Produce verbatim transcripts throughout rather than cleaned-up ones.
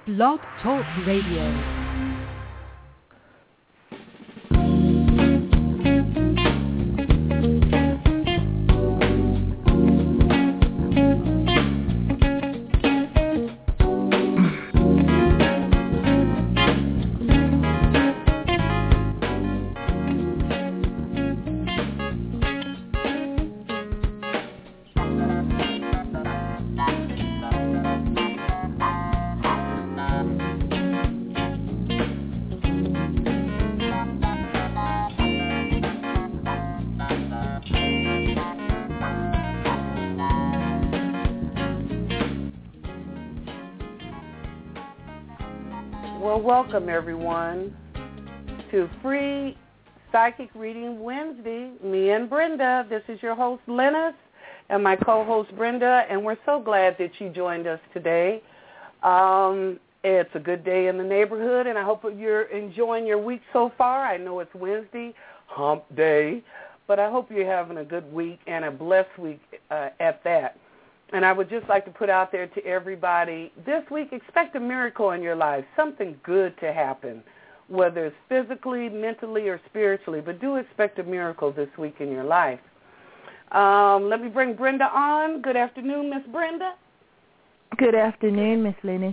Blog Talk Radio. Welcome, everyone, to Free Psychic Reading Wednesday. Me and Brenda. This is your host, Lennis, and my co-host, Brenda, and we're so glad that you joined us today. Um, it's a good day in the neighborhood, and I hope you're enjoying your week so far. I know it's Wednesday, hump day, but I hope you're having a good week and a blessed week uh, at that. And I would just like to put out there to everybody, this week, expect a miracle in your life, something good to happen, whether it's physically, mentally, or spiritually. But do expect a miracle this week in your life. Um, let me bring Brenda on. Good afternoon, Miss Brenda. Good afternoon, Miss Lennis.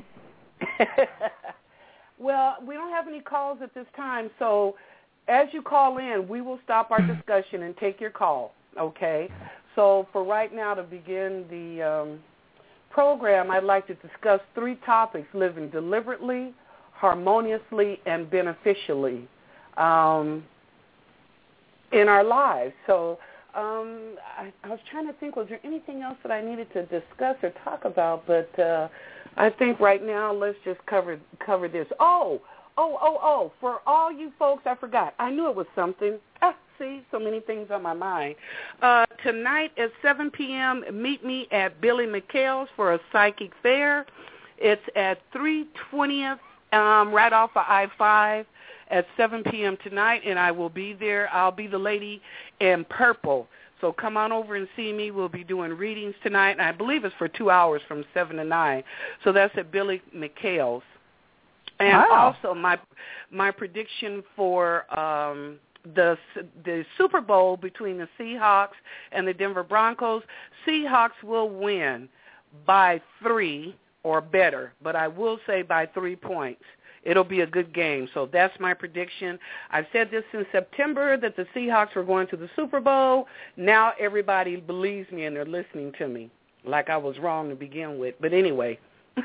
Well, we don't have any calls at this time, so as you call in, we will stop our discussion and take your call, okay? So for right now, to begin the um, program, I'd like to discuss three topics: living deliberately, harmoniously, and beneficially um, in our lives. So um, I, I was trying to think, was there anything else that I needed to discuss or talk about? But uh, I think right now, let's just cover cover this. Oh, oh, oh, oh, for all you folks, I forgot. I knew it was something. Ah, see, so many things on my mind. Uh, tonight at seven p.m., meet me at Billy McHale's for a psychic fair. It's at three twentieth, um, right off of I five at seven p.m. tonight, and I will be there. I'll be the lady in purple. So come on over and see me. We'll be doing readings tonight, and I believe it's for two hours from seven to nine. So that's at Billy McHale's. And wow. also my my prediction for um, the the Super Bowl between the Seahawks and the Denver Broncos, Seahawks will win by three or better, but I will say by three points. It'll be a good game, so that's my prediction. I've said this since September that the Seahawks were going to the Super Bowl. Now everybody believes me and they're listening to me, like I was wrong to begin with. But anyway.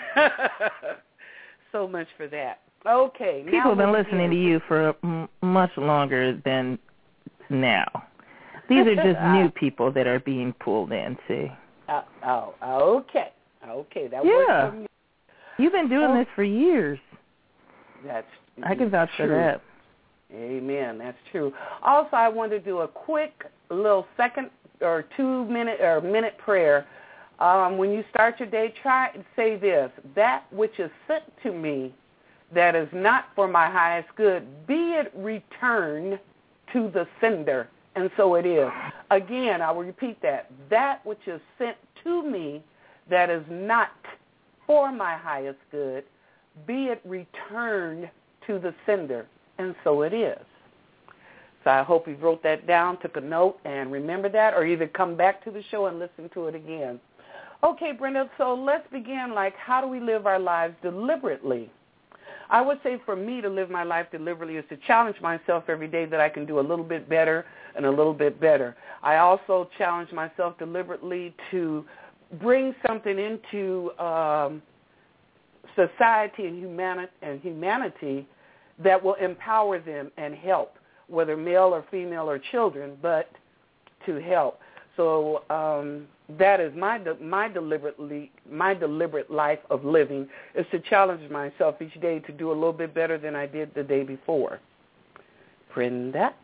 So much for that. Okay. People have been listening to you for m- much longer than now. These are just new people that are being pulled in, see? Uh, oh, okay. Okay, that yeah. works for me. You've been doing oh. this for years. That's I can vouch true. for that. Amen. That's true. Also, I want to do a quick little second or two minute or minute prayer. Um, when you start your day, try and say this: that which is sent to me that is not for my highest good, be it returned to the sender. And so it is. Again, I will repeat that. That which is sent to me that is not for my highest good, be it returned to the sender. And so it is. So I hope you wrote that down, took a note, and remember that, or either come back to the show and listen to it again. Okay, Brenda, so let's begin, like, how do we live our lives deliberately? I would say for me to live my life deliberately is to challenge myself every day that I can do a little bit better and a little bit better. I also challenge myself deliberately to bring something into um, society and humanity, and humanity that will empower them and help, whether male or female or children, but to help. So um, that is my my deliberately my deliberate life of living is to challenge myself each day to do a little bit better than I did the day before. Brenda?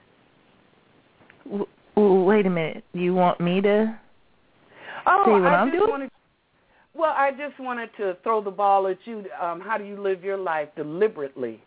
W- wait a minute. You want me to oh, say what I I'm just doing? Wanted, well, I just wanted to throw the ball at you. Um, how do you live your life deliberately?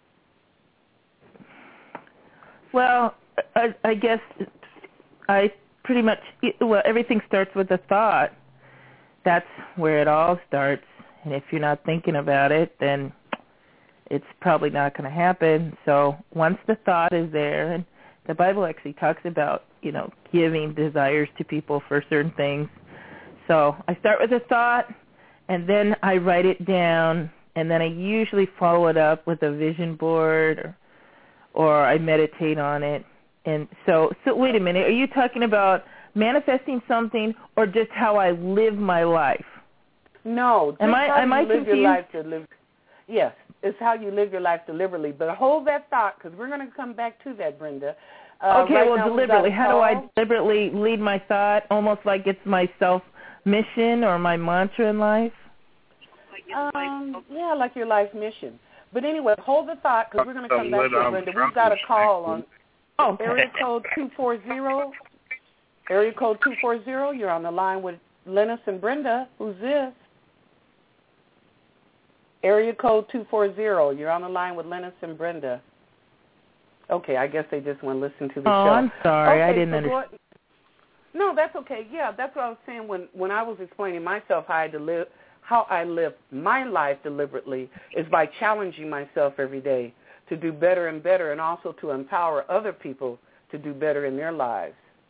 Well, I, I guess I pretty much, well, everything starts with a thought. That's where it all starts. And if you're not thinking about it, then it's probably not going to happen. So once the thought is there, and the Bible actually talks about, you know, giving desires to people for certain things. So I start with a thought, and then I write it down, and then I usually follow it up with a vision board, or, or I meditate on it. And so, so wait a minute, are you talking about manifesting something or just how I live my life? No, just am I, how am you I live confused? your life to live. Yes, it's how you live your life deliberately. But hold that thought, because we're going to come back to that, Brenda. Uh, okay, right well, now deliberately. How call. do I deliberately lead my thought, almost like it's my self-mission or my mantra in life? Um, yeah, like your life mission. But anyway, hold the thought, because we're going to come back to it, Brenda. We've got a call on oh. area code two four zero. Area code two four zero. You're on the line with Lennis and Brenda. Who's this? Area code two four zero. You're on the line with Lennis and Brenda. Okay, I guess they just want to listen to the oh, show. Oh, I'm sorry. Okay, I didn't so understand. Go, no, that's okay. Yeah, that's what I was saying when, when I was explaining myself how I, deli- how I live my life deliberately is by challenging myself every day to do better and better, and also to empower other people to do better in their lives.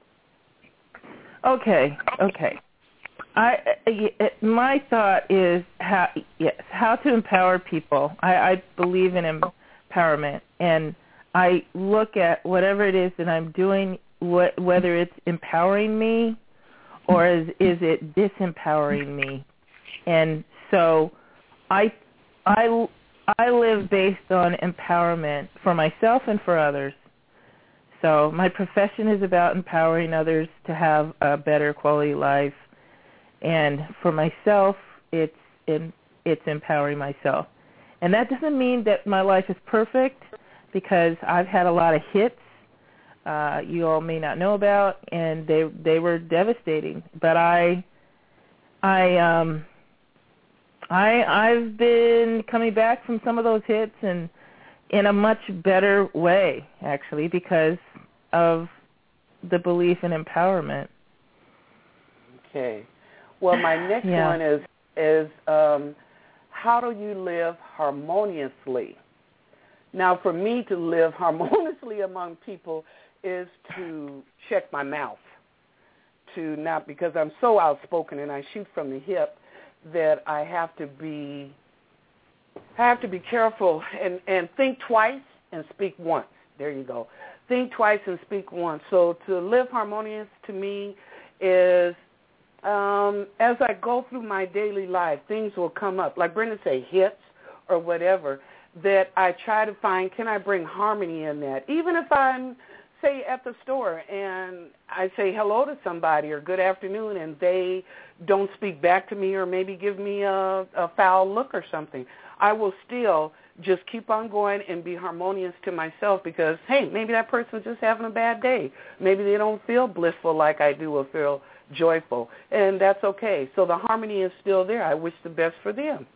Okay, okay. I uh, my thought is how yes how to empower people. I, I believe in empowerment, and I look at whatever it is that I'm doing, what, whether it's empowering me or is is it disempowering me, and so I I I live based on empowerment for myself and for others. So my profession is about empowering others to have a better quality life. And for myself, it's in, it's empowering myself. And that doesn't mean that my life is perfect, because I've had a lot of hits uh, you all may not know about, and they they were devastating. But I I um I I've been coming back from some of those hits, and in a much better way, actually, because of the belief in empowerment. Okay. Well, my next yeah. one is is um, how do you live harmoniously? Now, for me to live harmoniously among people is to check my mouth, to not, because I'm so outspoken and I shoot from the hip, that I have to be I have to be careful and, and think twice and speak once. There you go. Think twice and speak once. So to live harmonious to me is um, as I go through my daily life, things will come up, like Brenda say, hits or whatever, that I try to find, can I bring harmony in that? Even if I'm, say, at the store and I say hello to somebody or good afternoon and they don't speak back to me or maybe give me a, a foul look or something, I will still just keep on going and be harmonious to myself because, hey, maybe that person's just having a bad day. Maybe they don't feel blissful like I do or feel joyful, and that's okay. So the harmony is still there. I wish the best for them.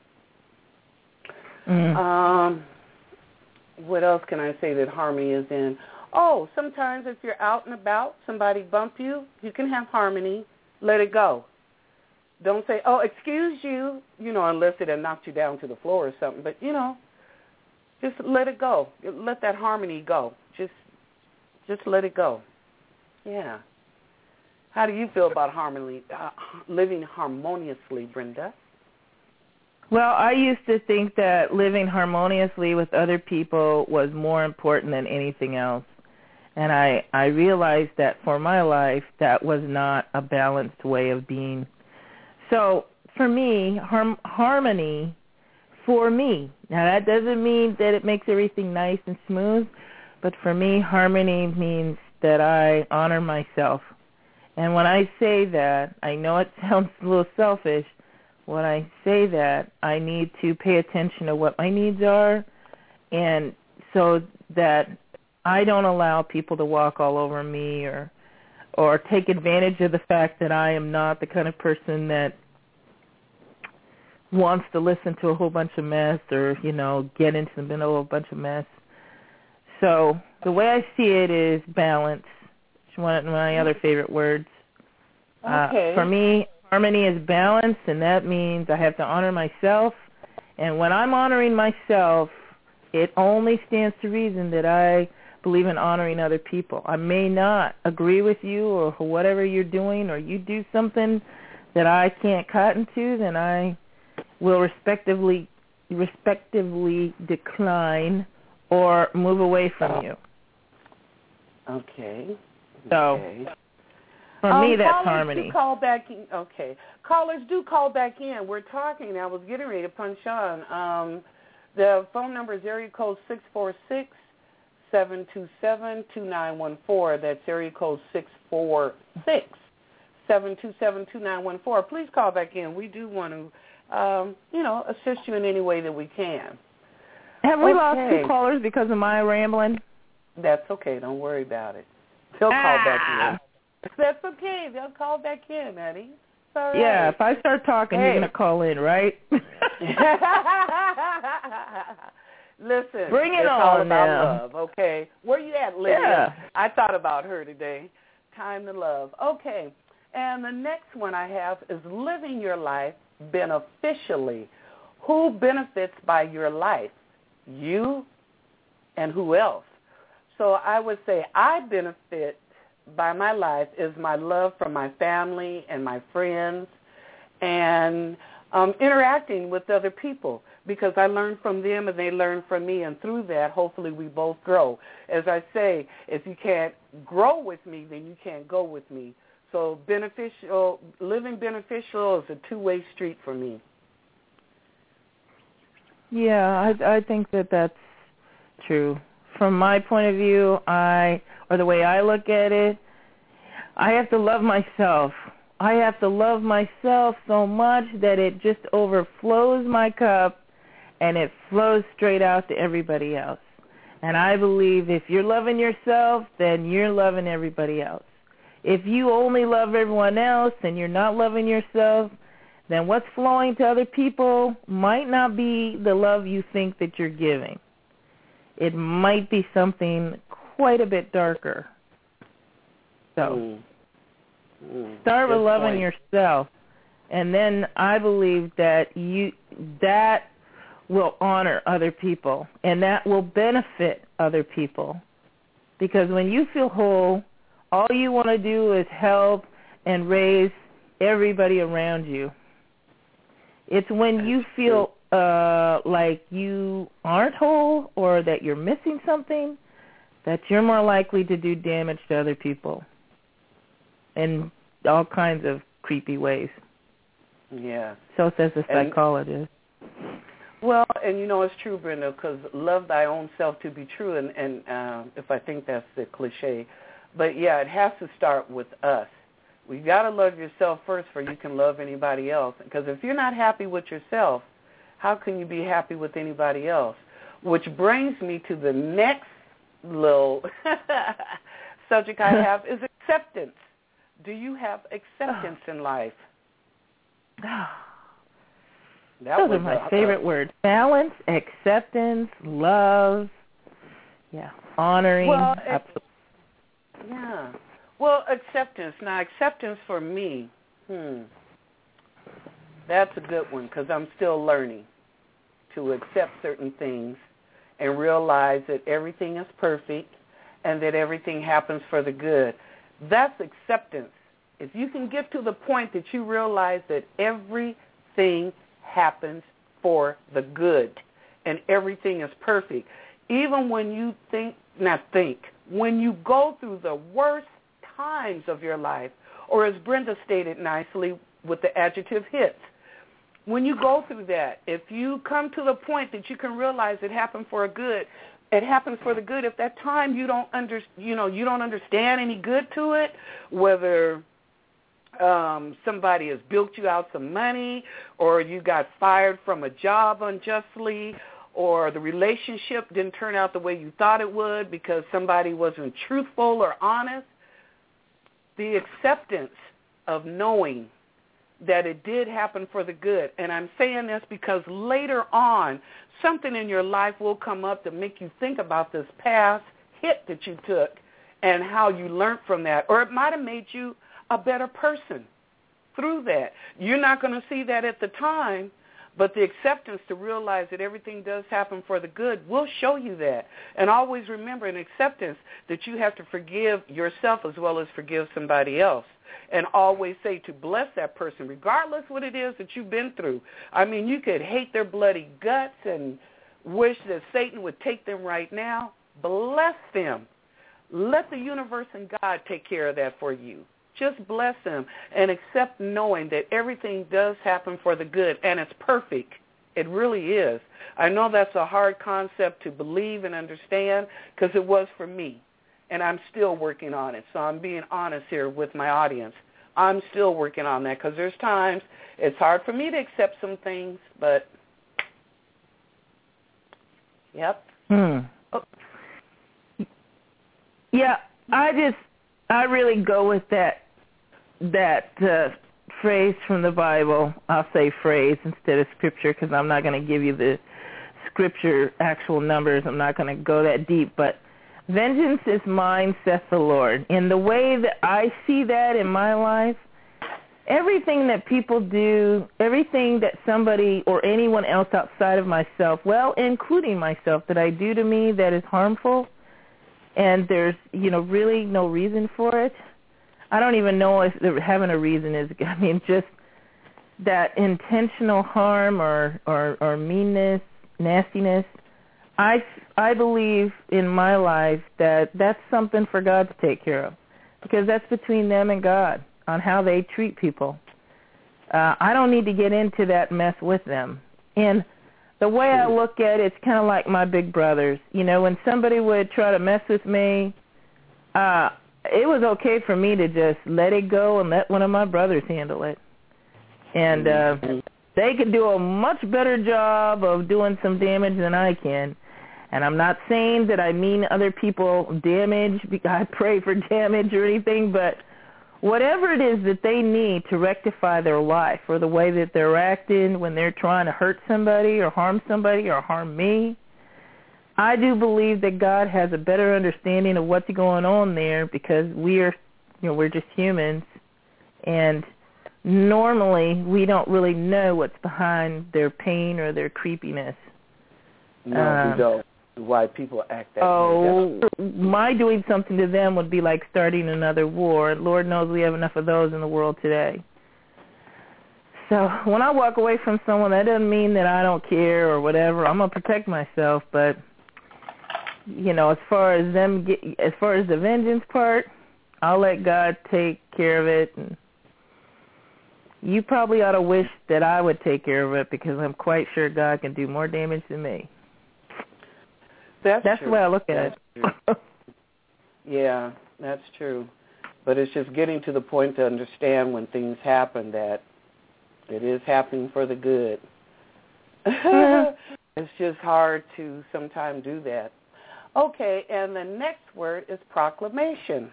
Mm. Um, what else can I say that harmony is in? Oh, sometimes if you're out and about, somebody bump you, you can have harmony. Let it go. Don't say, oh, excuse you, you know, unless it had knocked you down to the floor or something. But, you know, just let it go. Let that harmony go. Just just let it go. Yeah. How do you feel about harmony, uh, living harmoniously, Brenda? Well, I used to think that living harmoniously with other people was more important than anything else. And I, I realized that for my life, that was not a balanced way of being. So for me, harm, harmony, for me, now that doesn't mean that it makes everything nice and smooth, but for me, harmony means that I honor myself. And when I say that, I know it sounds a little selfish. When I say that, I need to pay attention to what my needs are, and so that I don't allow people to walk all over me or or take advantage of the fact that I am not the kind of person that wants to listen to a whole bunch of mess or, you know, get into the middle of a bunch of mess. So the way I see it is balance. It's one of my other favorite words. Okay. Uh, for me, harmony is balance, and that means I have to honor myself. And when I'm honoring myself, it only stands to reason that I believe in honoring other people. I may not agree with you or whatever you're doing, or you do something that I can't cotton to, then I will respectively respectively decline or move away from you. Okay. So, okay. for um, me, that's callers harmony. Do call back in. Okay. Callers, do call back in. We're talking. I was getting ready to punch on. Um, the phone number is area code six four six, seven two seven, two nine one four. That's area code six four six, seven two seven, two nine one four. Please call back in. We do want to Um, you know, assist you in any way that we can. Have we okay. lost two callers because of my rambling? That's okay. Don't worry about it. They'll ah. call back in. That's okay. They'll call back in, Eddie. It's all right. Yeah, if I start talking, hey. you're going to call in, right? Listen, bring it it's on all about now. love, okay? Where you at, Lydia? Yeah. I thought about her today. Time to love. Okay, and the next one I have is living your life beneficially. Who benefits by your life? You and who else? So I would say I benefit by my life is my love for my family and my friends and um, interacting with other people because I learn from them and they learn from me, and through that, hopefully we both grow. As I say, if you can't grow with me, then you can't go with me. So beneficial, living beneficial is a two-way street for me. Yeah, I, I think that that's true. From my point of view, I or the way I look at it, I have to love myself. I have to love myself so much that it just overflows my cup and it flows straight out to everybody else. And I believe if you're loving yourself, then you're loving everybody else. If you only love everyone else and you're not loving yourself, then what's flowing to other people might not be the love you think that you're giving. It might be something quite a bit darker. So mm. Mm. start Good with loving point. yourself, and then I believe that you that will honor other people, and that will benefit other people. Because when you feel whole, all you want to do is help and raise everybody around you. It's when That's you feel uh, like you aren't whole or that you're missing something that you're more likely to do damage to other people in all kinds of creepy ways. Yeah. So says the And, psychologist. well, and you know it's true, Brenda, because love thy own self to be true, and, and uh, if I think that's the cliche. But, yeah, it has to start with us. We've got to love yourself first before you can love anybody else. Because if you're not happy with yourself, how can you be happy with anybody else? Which brings me to the next little subject I have is acceptance. Do you have acceptance in life? That Those was are my a, favorite a, words. Balance, acceptance, love, yeah, honoring. Well, it, yeah. Well, acceptance. Now, acceptance for me, hmm, that's a good one because I'm still learning to accept certain things and realize that everything is perfect and that everything happens for the good. That's acceptance. If you can get to the point that you realize that everything happens for the good and everything is perfect, even when you think, not think, when you go through the worst times of your life, or as Brenda stated nicely with the adjective hits, when you go through that, if you come to the point that you can realize it happened for a good, it happens for the good. If that time you don't under, you know, you don't understand any good to it, whether um, somebody has bilked you out some money, or you got fired from a job unjustly, or the relationship didn't turn out the way you thought it would because somebody wasn't truthful or honest, the acceptance of knowing that it did happen for the good. And I'm saying this because later on, something in your life will come up to make you think about this past hit that you took and how you learned from that. Or it might have made you a better person. through that. You're not going to see that at the time, but the acceptance to realize that everything does happen for the good will show you that. And always remember in acceptance that you have to forgive yourself as well as forgive somebody else. And always say to bless that person, regardless what it is that you've been through. I mean, you could hate their bloody guts and wish that Satan would take them right now. Bless them. Let the universe and God take care of that for you. Just bless them and accept knowing that everything does happen for the good, and it's perfect. It really is. I know that's a hard concept to believe and understand because it was for me, and I'm still working on it. So I'm being honest here with my audience. I'm still working on that because there's times it's hard for me to accept some things, but, yep. Hmm. Yeah, I just, I really go with that that uh, phrase from the Bible. I'll say phrase instead of scripture because I'm not going to give you the scripture actual numbers. I'm not going to go that deep. But vengeance is mine, saith the Lord. In the way that I see that in my life, everything that people do, everything that somebody or anyone else outside of myself, well, including myself, that I do to me that is harmful, and there's, you know, really no reason for it. I don't even know if having a reason is, I mean, just that intentional harm or, or, or meanness, nastiness. I, I believe in my life that that's something for God to take care of because that's between them and God on how they treat people. Uh, I don't need to get into that mess with them. And the way I look at it, it's kind of like my big brothers. You know, when somebody would try to mess with me, uh, it was okay for me to just let it go and let one of my brothers handle it. And uh, they could do a much better job of doing some damage than I can. And I'm not saying that I mean other people damage, because I pray for damage or anything, but whatever it is that they need to rectify their life or the way that they're acting when they're trying to hurt somebody or harm somebody or harm me, I do believe that God has a better understanding of what's going on there because we are, you know, we're just humans, and normally we don't really know what's behind their pain or their creepiness. No, um, we don't. Why people act that oh, way. Oh, my doing something to them would be like starting another war. Lord knows we have enough of those in the world today. So when I walk away from someone, that doesn't mean that I don't care or whatever. I'm going to protect myself, but you know, as far as them, get, as far as the vengeance part, I'll let God take care of it. And you probably ought to wish that I would take care of it because I'm quite sure God can do more damage than me. That's, that's true. the way I look that's at it. Yeah, that's true. But it's just getting to the point to understand when things happen that it is happening for the good. Yeah. It's just hard to sometimes do that. Okay, and the next word is proclamation.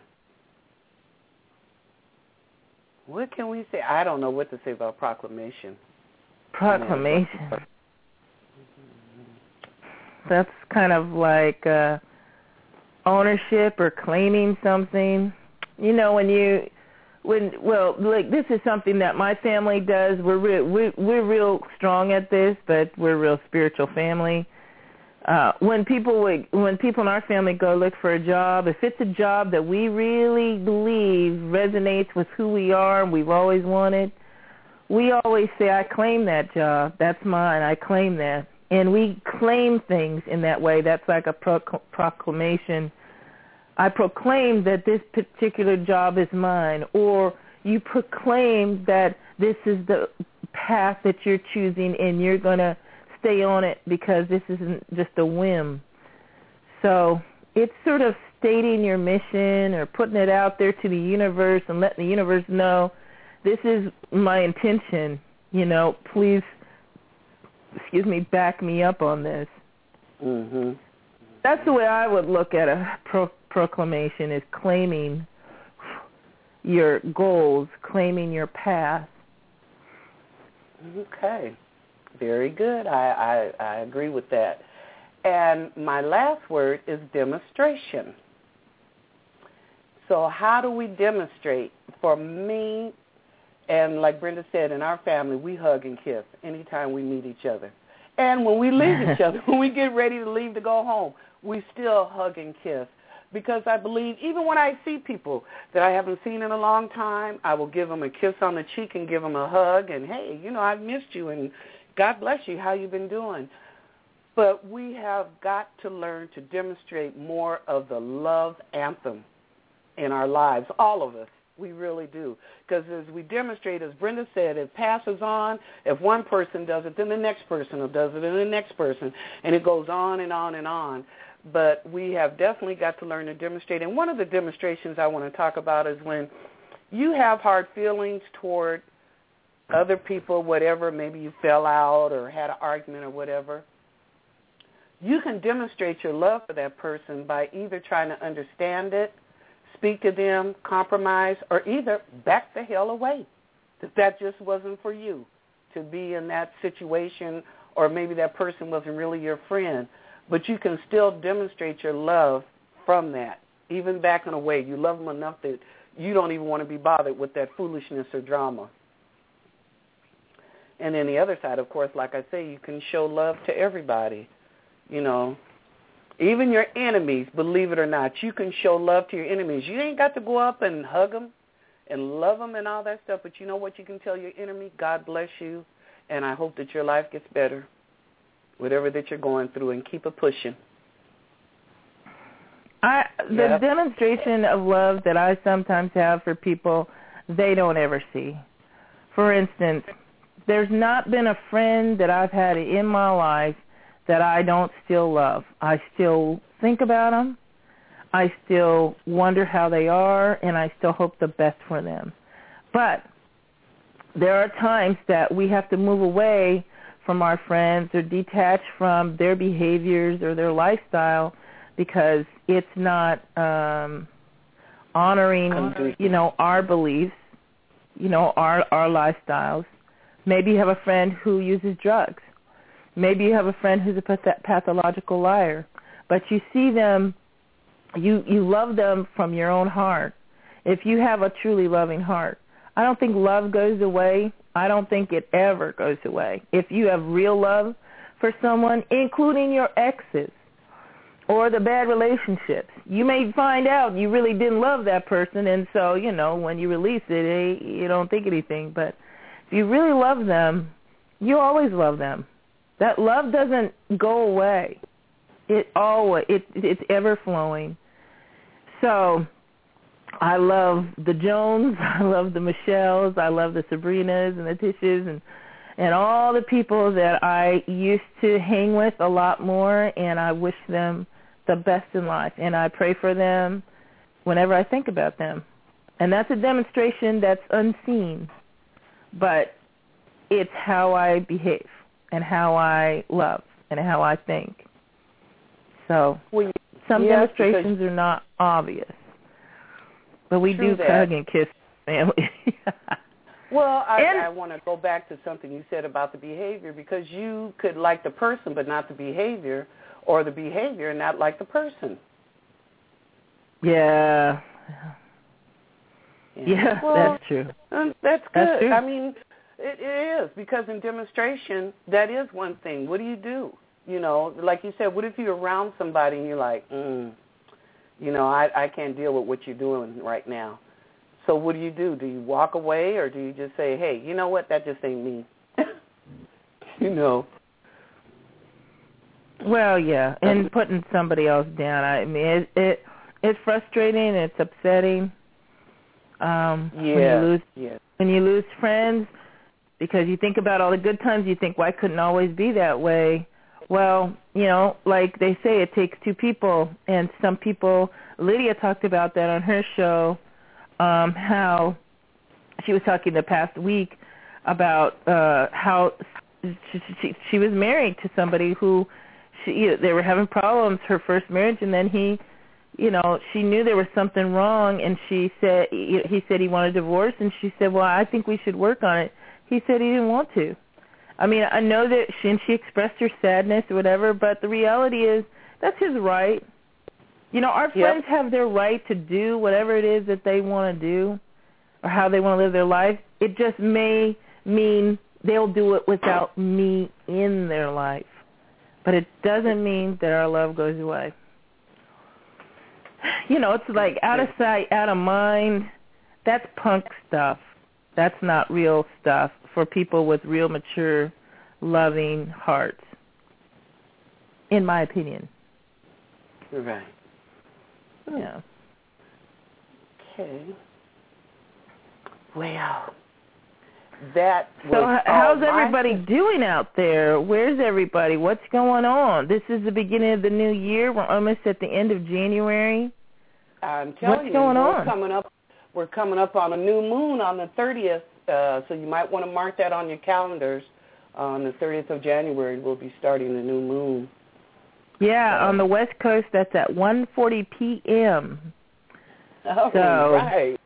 What can we say? I don't know what to say about proclamation. Proclamation. That's kind of like uh, ownership or claiming something. You know, when you, when well, like this is something that my family does. We're real, we're, we're real strong at this, but we're a real spiritual family. Uh, when people would, when people in our family go look for a job, if it's a job that we really believe resonates with who we are and we've always wanted, we always say, I claim that job. That's mine. I claim that. And we claim things in that way. That's like a pro- proclamation. I proclaim that this particular job is mine. Or you proclaim that this is the path that you're choosing and you're going to stay on it because this isn't just a whim. So it's sort of stating your mission or putting it out there to the universe and letting the universe know this is my intention. You know, please, excuse me, back me up on this. Mm-hmm. That's the way I would look at a pro- proclamation is claiming your goals, claiming your path. Okay. Very good. I, I, I agree with that. And my last word is demonstration. So how do we demonstrate? For me, And like Brenda said, in our family, we hug and kiss anytime we meet each other. And when we leave each other, when we get ready to leave to go home, we still hug and kiss. Because I believe even when I see people that I haven't seen in a long time, I will give them a kiss on the cheek and give them a hug. And, hey, you know, I've missed you, and God bless you. How you been doing? But we have got to learn to demonstrate more of the love anthem in our lives, all of us. We really do. Because as we demonstrate, as Brenda said, it passes on. If one person does it, then the next person does it, and the next person. And it goes on and on and on. But we have definitely got to learn to demonstrate. And one of the demonstrations I want to talk about is when you have hard feelings toward other people, whatever, maybe you fell out or had an argument or whatever, you can demonstrate your love for that person by either trying to understand it, speak to them, compromise, or either back the hell away. That that just wasn't for you to be in that situation, or maybe that person wasn't really your friend. But you can still demonstrate your love from that, even backing away. You love them enough that you don't even want to be bothered with that foolishness or drama. And then the other side, of course, like I say, you can show love to everybody. You know, even your enemies, believe it or not, you can show love to your enemies. You ain't got to go up and hug them and love them and all that stuff, but you know what you can tell your enemy? God bless you, and I hope that your life gets better, whatever that you're going through, and keep it pushing. I, the yep. demonstration of love that I sometimes have for people, they don't ever see. For instance, there's not been a friend that I've had in my life that I don't still love. I still think about them. I still wonder how they are, and I still hope the best for them. But there are times that we have to move away from our friends or detach from their behaviors or their lifestyle because it's not um, honoring, you know, our beliefs, you know, our, our lifestyles. Maybe you have a friend who uses drugs. Maybe you have a friend who's a path- pathological liar, but you see them, you, you love them from your own heart. If you have a truly loving heart, I don't think love goes away. I don't think it ever goes away. If you have real love for someone, including your exes or the bad relationships, you may find out you really didn't love that person, and so, you know, when you release it, you don't think anything. But if you really love them, you always love them. That love doesn't go away. It always it it's ever flowing. So I love the Jones, I love the Michelles, I love the Sabrinas and the Tishes and and all the people that I used to hang with a lot more, and I wish them the best in life, and I pray for them whenever I think about them. And that's a demonstration that's unseen, but it's how I behave and how I love and how I think. So well, some yes, demonstrations are not obvious, but we do that. Hug and kiss family. Well, I, I want to go back to something you said about the behavior, because you could like the person but not the behavior, or the behavior and not like the person. Yeah. Yeah, yeah well, that's true. Um, that's good. That's true. I mean, it, it is, because in demonstration, that is one thing. What do you do? You know, like you said, what if you're around somebody and you're like, mm, you know, I, I can't deal with what you're doing right now. So what do you do? Do you walk away, or do you just say, hey, you know what, that just ain't me? you know. Well, yeah, and putting somebody else down. I mean, it, it it's frustrating. It's upsetting. Um, yeah. When you lose, yeah. when you lose friends, because you think about all the good times, you think, why couldn't it always be that way? Well, you know, like they say, it takes two people, and some people. Lydia talked about that on her show. Um, how she was talking the past week about uh, how she, she, she was married to somebody who she, they were having problems, her first marriage, and then he, you know, she knew there was something wrong, and she said he said he wanted a divorce, and she said, well, I think we should work on it. He said he didn't want to. I mean, I know that she, and she expressed her sadness or whatever, but the reality is that's his right. You know, our friends yep. have their right to do whatever it is that they want to do or how they want to live their life, It just may mean they'll do it without me in their life. But it doesn't mean that our love goes away. You know, it's like out of sight, out of mind. That's punk stuff. That's not real stuff for people with real mature, loving hearts, in my opinion. Right. Yeah. Okay. Well, that was so h- how's my... everybody doing out there? Where's everybody? What's going on? This is the beginning of the new year. We're almost at the end of January. I'm telling What's you, going we're on? coming up. We're coming up on a new moon on the thirtieth, uh, so you might want to mark that on your calendars. On the thirtieth of January, we'll be starting the new moon. Yeah, so. on the West Coast, that's at one forty p.m. Oh, so right.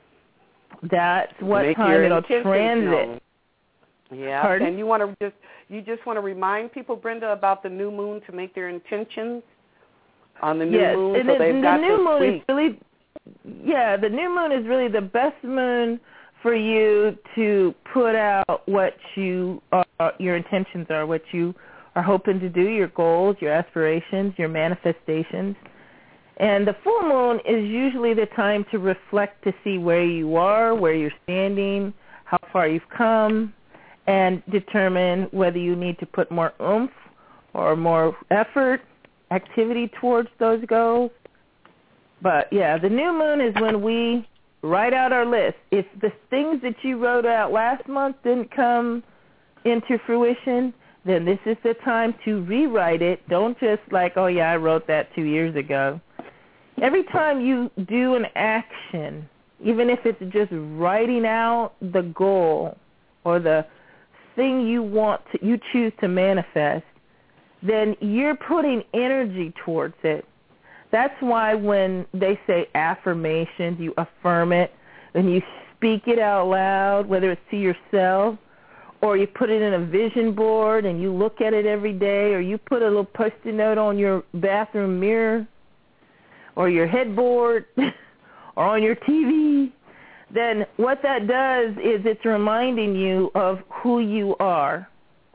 That's what Make time your it'll intentions transit. known. Yeah, Pardon? and you want to just you just want to remind people, Brenda, about the new moon to make their intentions on the new yes, moon. Yes, so they've the got new this moon week. is really, yeah, the new moon is really the best moon for you to put out what you are, your intentions are, what you are hoping to do, your goals, your aspirations, your manifestations. And the full moon is usually the time to reflect to see where you are, where you're standing, how far you've come, and determine whether you need to put more oomph or more effort, activity towards those goals. But, yeah, the new moon is when we write out our list. If the things that you wrote out last month didn't come into fruition, then this is the time to rewrite it. Don't just like, oh, yeah, I wrote that two years ago. Every time you do an action, even if it's just writing out the goal or the thing you want to, you choose to manifest, then you're putting energy towards it. That's why when they say affirmations, you affirm it, and you speak it out loud, whether it's to yourself or you put it in a vision board and you look at it every day, or you put a little post-it note on your bathroom mirror or your headboard or on your T V, then what that does is it's reminding you of who you are.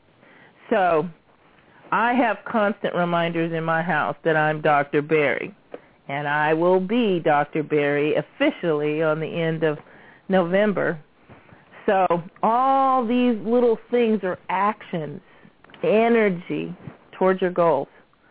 So I have constant reminders in my house that I'm Doctor Berry, and I will be Doctor Berry officially on the end of November. So all these little things are actions, energy towards your goals.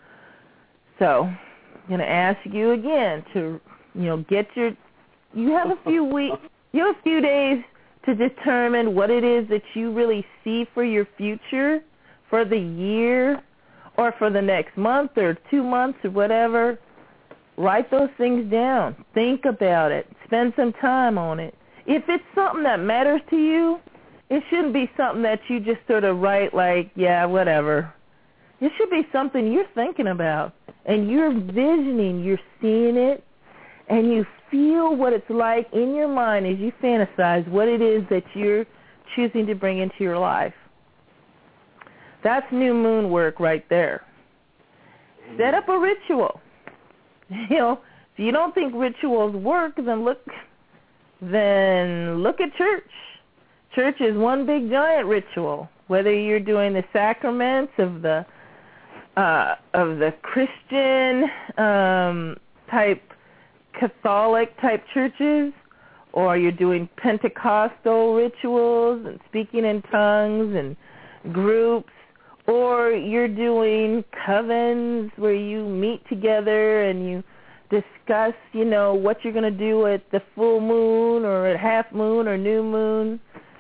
So I'm going to ask you again to, you know, get your, you have a few weeks, you have a few days to determine what it is that you really see for your future, for the year, or for the next month or two months or whatever. Write those things down. Think about it. Spend some time on it. If it's something that matters to you, it shouldn't be something that you just sort of write like, yeah, whatever. It should be something you're thinking about, and you're visioning, you're seeing it, and you feel what it's like in your mind as you fantasize what it is that you're choosing to bring into your life. That's new moon work right there. Set up a ritual. You know, if you don't think rituals work, then look, then look at church. Church is one big giant ritual. Whether you're doing the sacraments of the uh, of the Christian um, type, Catholic type churches, or you're doing Pentecostal rituals and speaking in tongues and groups, or you're doing covens where you meet together and you discuss, you know, what you're going to do at the full moon or at half moon or new moon,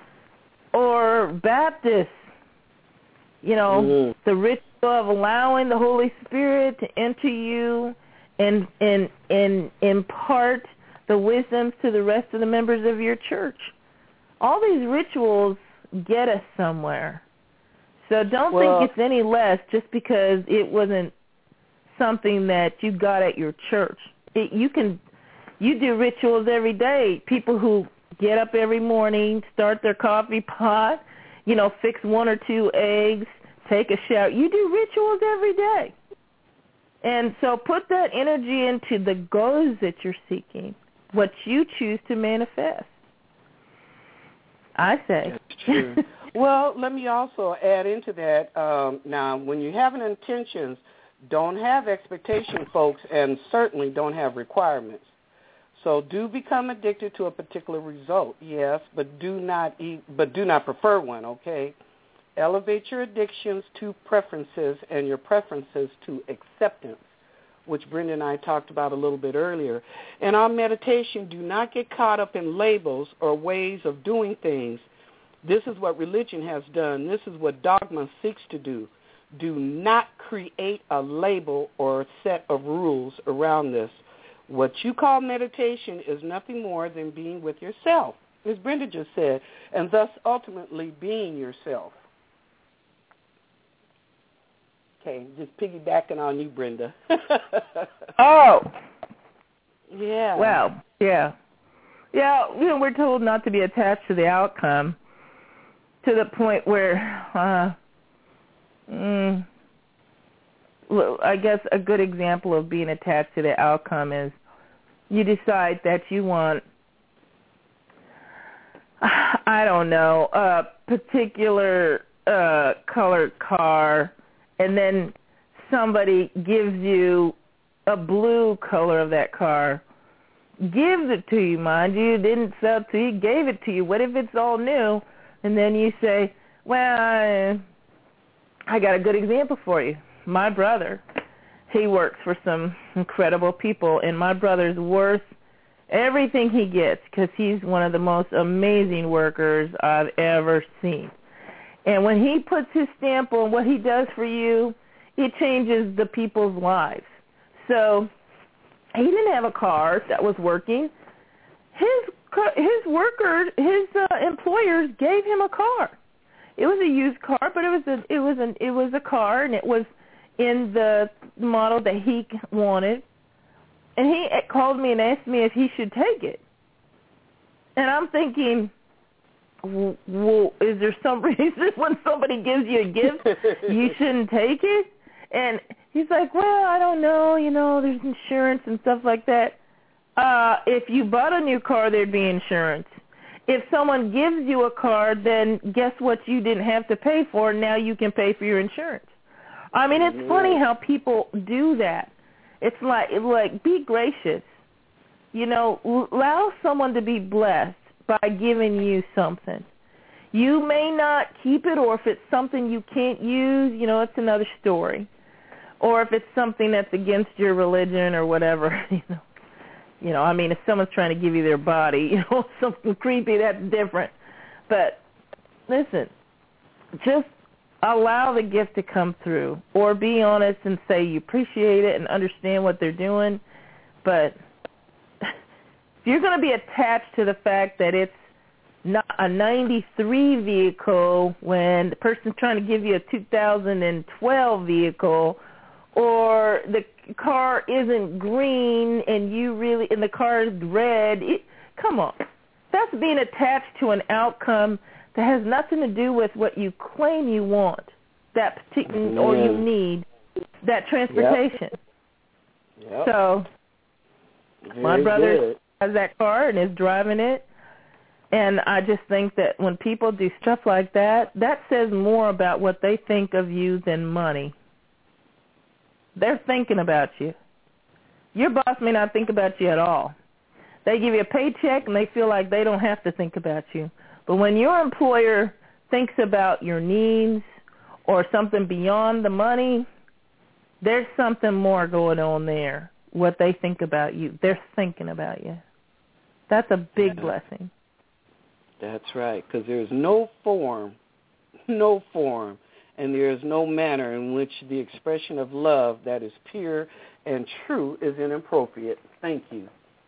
or Baptist, you know, mm-hmm. the ritual of allowing the Holy Spirit to enter you and, and, and impart the wisdoms to the rest of the members of your church. All these rituals get us somewhere. So don't well, think it's any less just because it wasn't something that you got at your church. It, you can, you do rituals every day. People who get up every morning, start their coffee pot, you know, fix one or two eggs, take a shower. You do rituals every day. And so put that energy into the goals that you're seeking, what you choose to manifest. I say. That's true. Well, let me also add into that. Um, now, when you're having intentions, don't have expectation, folks, and certainly don't have requirements. So do become addicted to a particular result, yes, but do not eat, but do not prefer one. Okay. Elevate your addictions to preferences and your preferences to acceptance, which Brenda and I talked about a little bit earlier. In our meditation, do not get caught up in labels or ways of doing things. This is what religion has done. This is what dogma seeks to do. Do not create a label or a set of rules around this. What you call meditation is nothing more than being with yourself, as Brenda just said, and thus ultimately being yourself. Okay, just piggybacking on you, Brenda. Oh. Yeah. Well, yeah. Yeah, you know, we're told not to be attached to the outcome to the point where, uh, mm, well, I guess a good example of being attached to the outcome is you decide that you want, I don't know, a particular uh, colored car, and then somebody gives you a blue color of that car, gives it to you, mind you, didn't sell it to you, gave it to you. What if it's all new? And then you say, well, I, I got a good example for you. My brother, he works for some incredible people, and my brother's worth everything he gets because he's one of the most amazing workers I've ever seen. And when he puts his stamp on what he does for you, it changes the people's lives. So he didn't have a car that was working. His his workers, his uh, employers gave him a car. It was a used car, but it was a it was an it was a car, and it was in the model that he wanted. And he called me and asked me if he should take it. And I'm thinking, well, is there some reason when somebody gives you a gift you shouldn't take it? And he's like, well, I don't know, you know, there's insurance and stuff like that. Uh, if you bought a new car, there'd be insurance. If someone gives you a car, then guess what you didn't have to pay for? Now you can pay for your insurance. I mean, it's funny how people do that. It's like, like be gracious. You know, allow someone to be blessed by giving you something. You may not keep it, or if it's something you can't use, you know, it's another story. Or if it's something that's against your religion or whatever, you know. You know, I mean, if someone's trying to give you their body, you know, something creepy, that's different. But listen, just allow the gift to come through, or be honest and say you appreciate it and understand what they're doing. But if you're going to be attached to the fact that it's not a ninety-three vehicle when the person's trying to give you a two thousand twelve vehicle, or the car isn't green and you really and the car is red, it, come on. That's being attached to an outcome that has nothing to do with what you claim you want, that particular mm. or you need, that transportation. Yep. Yep. So Very my brother good. has that car and is driving it, and I just think that when people do stuff like that, that says more about what they think of you than money. They're thinking about you. Your boss may not think about you at all. They give you a paycheck and they feel like they don't have to think about you. But when your employer thinks about your needs or something beyond the money, there's something more going on there, what they think about you. They're thinking about you. That's a big yeah. blessing. That's right, because there's no form, no form, and there is no manner in which the expression of love that is pure and true is inappropriate. Thank you.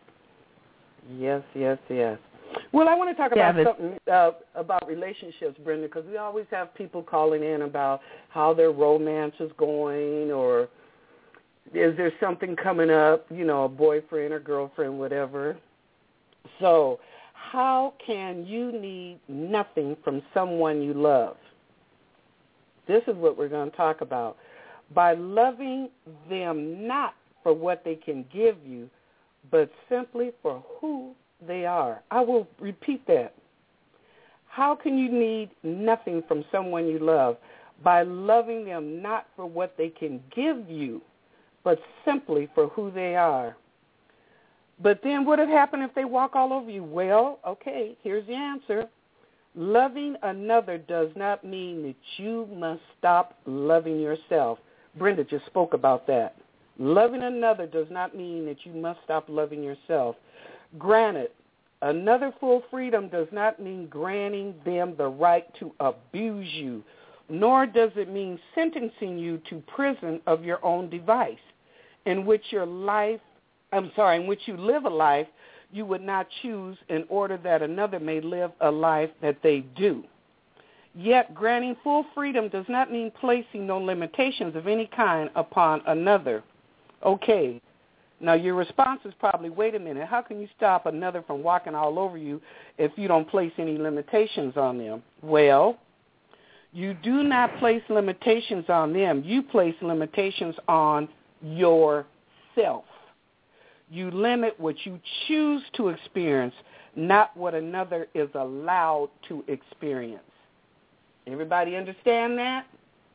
Yes, yes, yes. Well, I want to talk about yeah, something uh, about relationships, Brenda, because we always have people calling in about how their romance is going, or is there something coming up, you know, a boyfriend or girlfriend, whatever. So how can you need nothing from someone you love? This is what we're going to talk about. By loving them not for what they can give you, but simply for who they are. I will repeat that. How can you need nothing from someone you love? By loving them not for what they can give you, but simply for who they are. But then what would happen if they walk all over you? Well, okay, here's the answer. Loving another does not mean that you must stop loving yourself. Brenda just spoke about that. Loving another does not mean that you must stop loving yourself. Granted, another full freedom does not mean granting them the right to abuse you, nor does it mean sentencing you to prison of your own device, in which your life, I'm sorry, in which you live a life you would not choose in order that another may live a life that they do. Yet granting full freedom does not mean placing no limitations of any kind upon another. Okay, now your response is probably, wait a minute, how can you stop another from walking all over you if you don't place any limitations on them? Well, you do not place limitations on them. You place limitations on yourself. You limit what you choose to experience, not what another is allowed to experience. Everybody understand that?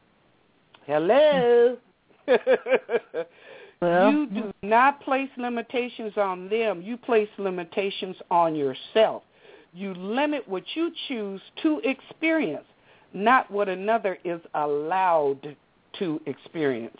Hello? Well, you do not place limitations on them. You place limitations on yourself. You limit what you choose to experience, not what another is allowed to experience.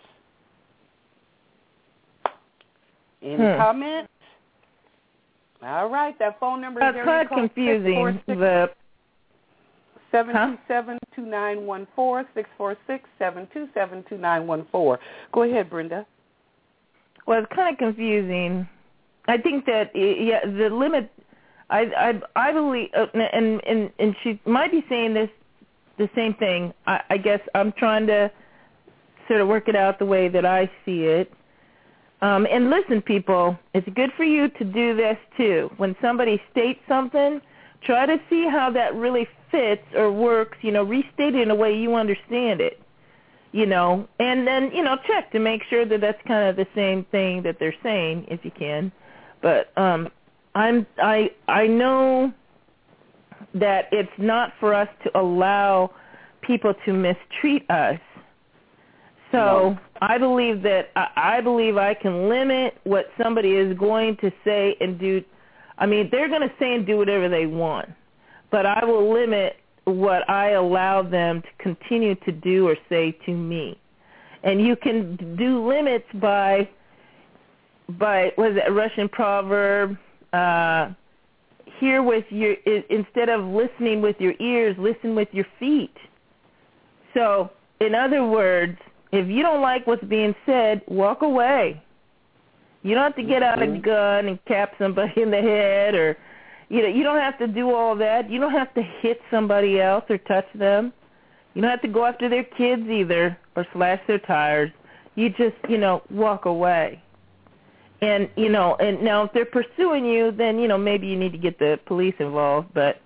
Any hmm. comments? All right, that phone number is That's kind of confusing. The seven two seven, two nine one four, six four six, seven two seven, two nine one four. Go ahead, Brenda. Well, it's kind of confusing. I think that yeah, the limit. I I I believe, uh, and and and she might be saying this the same thing. I, I guess I'm trying to sort of work it out the way that I see it. Um, and listen, people, it's good for you to do this too. When somebody states something, try to see how that really fits or works. You know, restate it in a way you understand it. You know, and then, you know, check to make sure that that's kind of the same thing that they're saying, if you can. But um, I'm I I know that it's not for us to allow people to mistreat us. So no. I believe that I, I believe I can limit what somebody is going to say and do. I mean, they're going to say and do whatever they want, but I will limit what I allow them to continue to do or say to me. And you can do limits by, by what is it, a Russian proverb, uh, hear with your, instead of listening with your ears, listen with your feet. So, in other words, if you don't like what's being said, walk away. You don't have to get out a gun and cap somebody in the head, or you know, you don't have to do all that. You don't have to hit somebody else or touch them. You don't have to go after their kids either or slash their tires. You just, you know, walk away. And, you know, and now if they're pursuing you, then, you know, maybe you need to get the police involved. But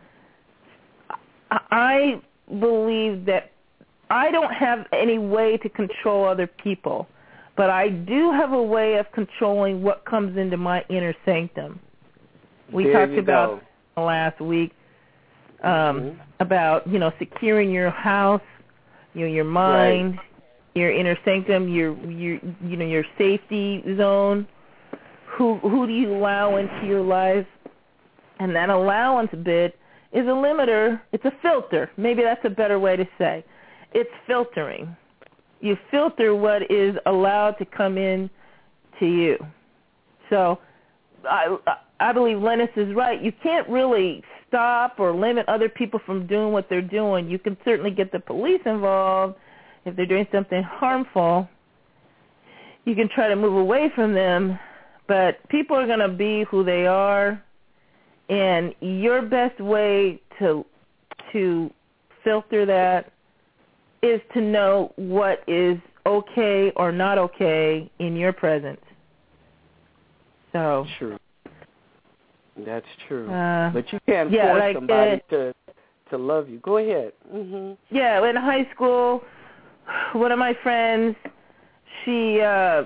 I believe that I don't have any way to control other people, but I do have a way of controlling what comes into my inner sanctum. We there talked about go. last week um, mm-hmm. about, you know, securing your house, you know, your mind, right. your inner sanctum, your, your, you know, your safety zone. Who who do you allow into your life? And that allowance bit is a limiter. It's a filter. Maybe that's a better way to say. It's filtering. You filter what is allowed to come in to you. So I, I believe Lennis is right. You can't really stop or limit other people from doing what they're doing. You can certainly get the police involved if they're doing something harmful. You can try to move away from them, but people are going to be who they are, and your best way to to filter that is to know what is okay or not okay in your presence. So true. That's true. Uh, but you can't yeah, force like, somebody uh, to to love you. Go ahead. Mm-hmm. Yeah, in high school, one of my friends, she uh,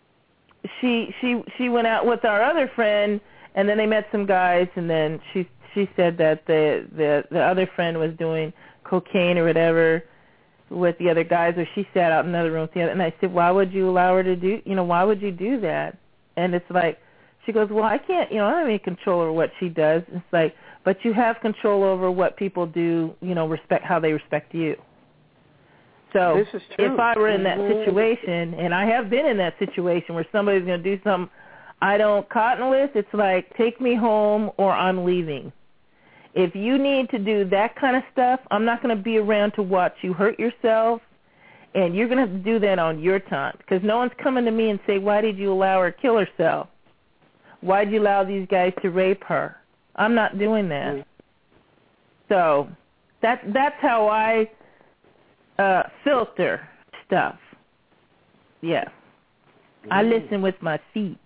she she she went out with our other friend, and then they met some guys, and then she she said that the, the the other friend was doing cocaine or whatever with the other guys, or she sat out in another room with the other. And I said, why would you allow her to do, you know, why would you do that? And it's like, she goes, well, I can't, you know, I don't have any control over what she does. It's like, but you have control over what people do, you know, respect how they respect you. So this is true. If I were in that situation, and I have been in that situation where somebody's going to do something I don't cotton with, it's like, take me home or I'm leaving. If you need to do that kind of stuff, I'm not going to be around to watch you hurt yourself, and you're going to have to do that on your time, because no one's coming to me and say, why did you allow her to kill herself? Why did you allow these guys to rape her? I'm not doing that. Mm. So that that's how I uh, filter stuff. Yeah. Mm. I listen with my feet.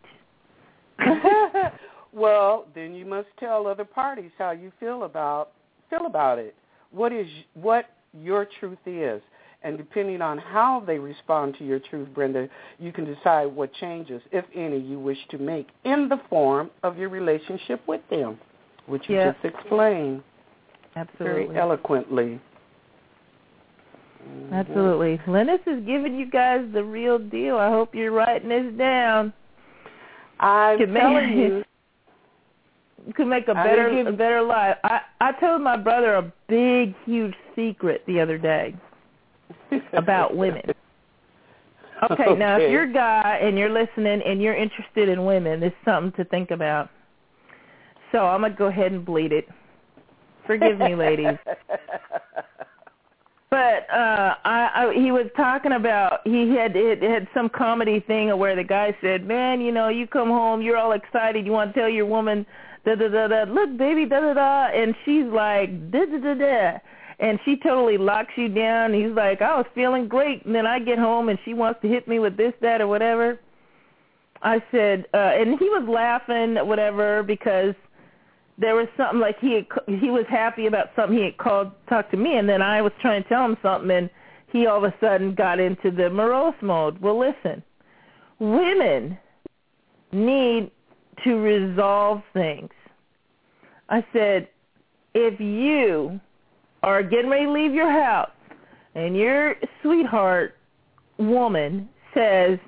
Well, then you must tell other parties how you feel about feel about it. What is what your truth is, and depending on how they respond to your truth, Brenda, you can decide what changes, if any, you wish to make in the form of your relationship with them, which you yep. just explained absolutely very eloquently. Mm-hmm. Absolutely. Linus is giving you guys the real deal. I hope you're writing this down. I'm could telling make, you. You could make a better give, a better life. I, I told my brother a big, huge secret the other day about women. Okay, okay, now if you're a guy and you're listening and you're interested in women, this is something to think about. So I'm going to go ahead and bleed it. Forgive me, ladies. But uh, I, I, he was talking about, he had it had some comedy thing where the guy said, man, you know, you come home, you're all excited, you want to tell your woman, da-da-da-da, look, baby, da-da-da, and she's like, da-da-da-da, and she totally locks you down. He's like, I was feeling great, and then I get home and she wants to hit me with this, that, or whatever. I said, uh, and he was laughing, whatever, because there was something like he had, he was happy about something he had called, talked to me, and then I was trying to tell him something, and he all of a sudden got into the morose mode. Well, listen, women need to resolve things. I said, if you are getting ready to leave your house and your sweetheart woman says,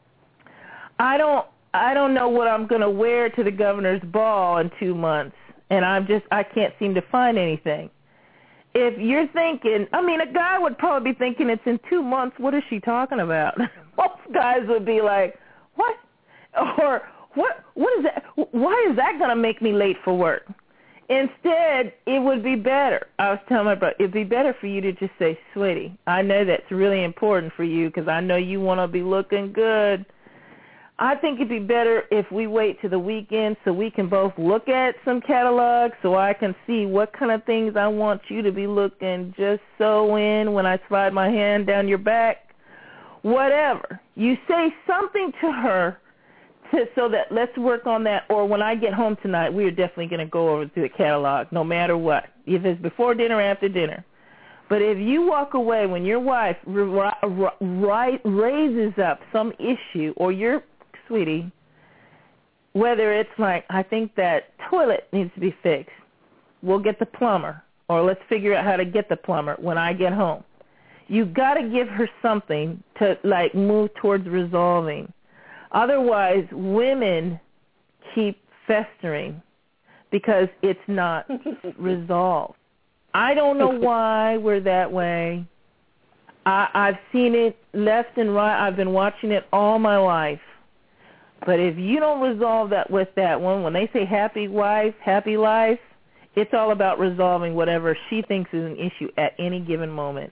I don't I don't know what I'm going to wear to the governor's ball in two months, and I'm just, I can't seem to find anything. If you're thinking, I mean, a guy would probably be thinking it's in two months, what is she talking about? Most guys would be like, what? Or, what? What is that? Why is that going to make me late for work? Instead, it would be better. I was telling my brother, it'd be better for you to just say, sweetie, I know that's really important for you because I know you want to be looking good. I think it'd be better if we wait to the weekend so we can both look at some catalogs so I can see what kind of things I want you to be looking just so in when I slide my hand down your back. Whatever. You say something to her to, so that let's work on that, or when I get home tonight, we're definitely going to go over to the catalog no matter what, if it's before dinner or after dinner. But if you walk away when your wife r- r- r- raises up some issue, or your sweetie, whether it's like, I think that toilet needs to be fixed, we'll get the plumber, or let's figure out how to get the plumber when I get home. You got to give her something to, like, move towards resolving. Otherwise, women keep festering because it's not resolved. I don't know why we're that way. I, I've seen it left and right. I've been watching it all my life. But if you don't resolve that with that one, when they say happy wife, happy life, it's all about resolving whatever she thinks is an issue at any given moment.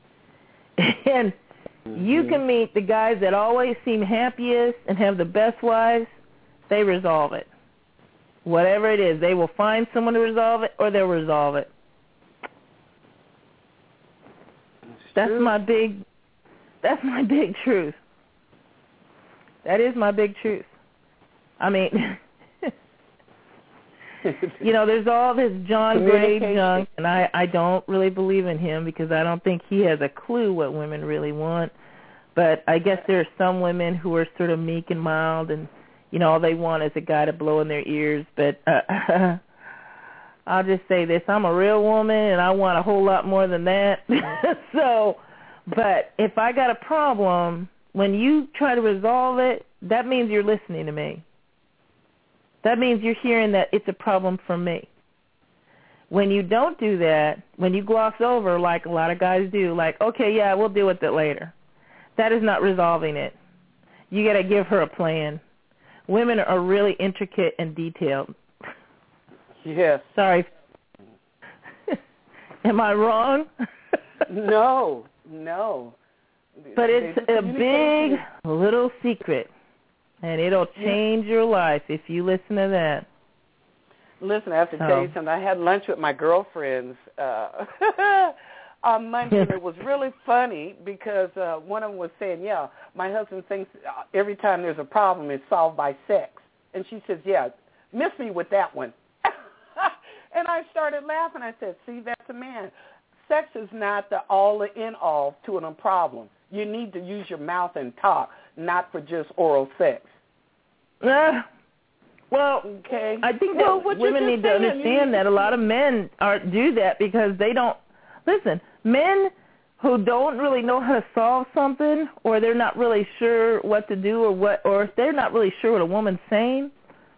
And mm-hmm. you can meet the guys that always seem happiest and have the best wives, they resolve it. Whatever it is, they will find someone to resolve it, or they'll resolve it. That's my big, that's my big truth. That is my big truth. I mean, you know, there's all this John Gray junk, and I, I don't really believe in him because I don't think he has a clue what women really want. But I guess there are some women who are sort of meek and mild, and, you know, all they want is a guy to blow in their ears. But uh, I'll just say this. I'm a real woman, and I want a whole lot more than that. So, but if I got a problem, when you try to resolve it, that means you're listening to me. That means you're hearing that it's a problem for me. When you don't do that, when you gloss over like a lot of guys do, like, okay, yeah, we'll deal with it later, that is not resolving it. You got to give her a plan. Women are really intricate and detailed. Yes. Sorry. Am I wrong? No, no. But it's a big little secret, and it'll change your life if you listen to that. Listen, I have to so. tell you something. I had lunch with my girlfriends uh, on Monday, and it was really funny because uh, one of them was saying, yeah, my husband thinks every time there's a problem, it's solved by sex. And she says, yeah, miss me with that one. And I started laughing. I said, see, that's a man. Sex is not the all the in-all to a problem. You need to use your mouth and talk, not for just oral sex. Uh, well, okay. I think well, that women need to understand that a lot of men are do that because they don't – listen, men who don't really know how to solve something or they're not really sure what to do or what, or if they're not really sure what a woman's saying,